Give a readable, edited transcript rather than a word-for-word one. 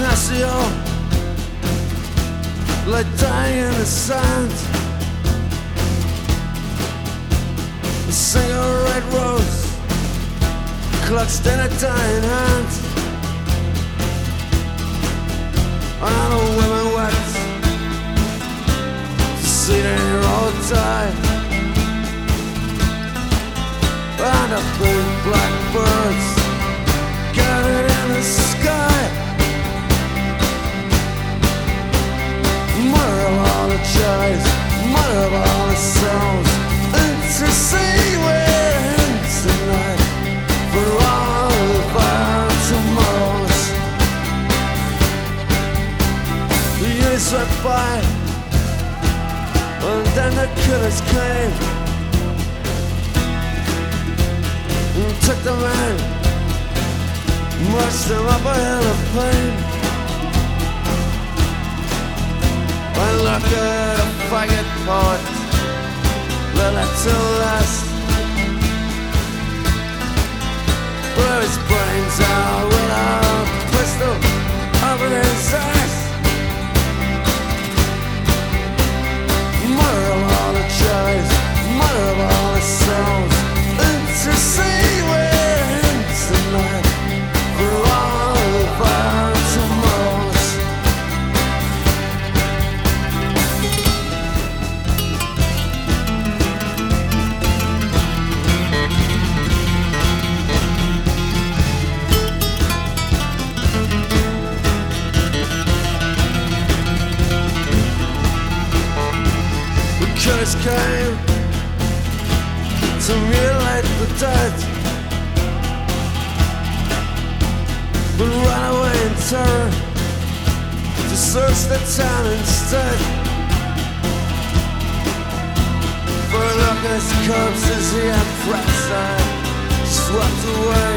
Ignacio lay dying in the sand. A single red rose clutched in a dying hand. And the women wept to see their hero die. And the big black birds gathered in the sky. Mother of all the joys, mother of all the souls, and to see we're in tonight for all of our tomorrows. The years went by, and then the killers came and took the man, marched them up a hill of pain. And look at a faggot poet, let it to last. Blew his brains out with a pistol over his ass. Mother of all the joys, mother of all the souls, and to see we're in tonight for all of our tomorrows. Killers came to mutilate the dead, but ran away in terror to search the town instead. For look at his corpses he had prophesied, swept away